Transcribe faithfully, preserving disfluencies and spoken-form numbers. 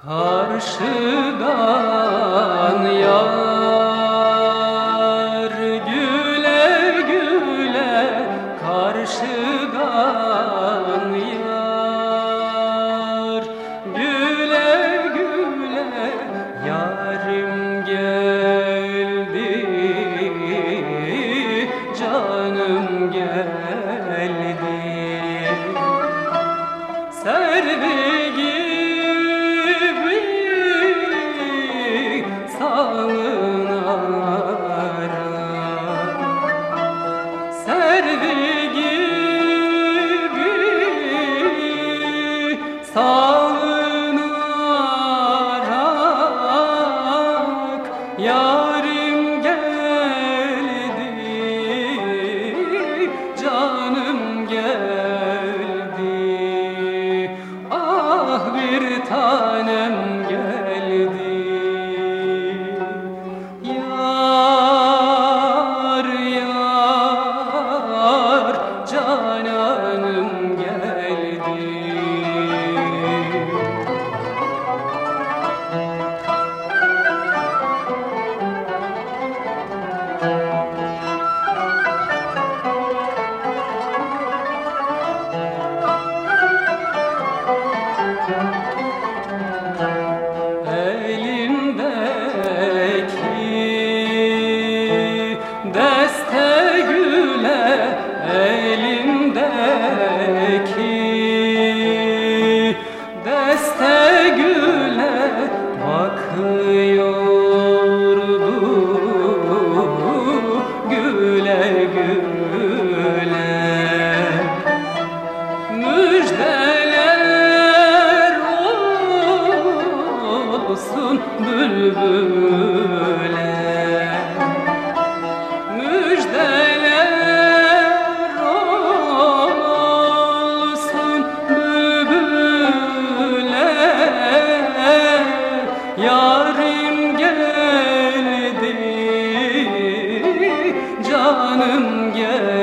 Karşıdan yar güle güle, karşıdan yar güle güle, yarim geldi, canım geldi. Servi Servi gibi salınarak yarim geldi, canım geldi. Ah bir tanem geldi. Cananım geldi. Elimdeki deste güle, elimdeki deste güle bakıyordu güle güle. Müjdeler olsun bülbüle, müjdeler olsun bülbüle, yarim geldi, canım geldi.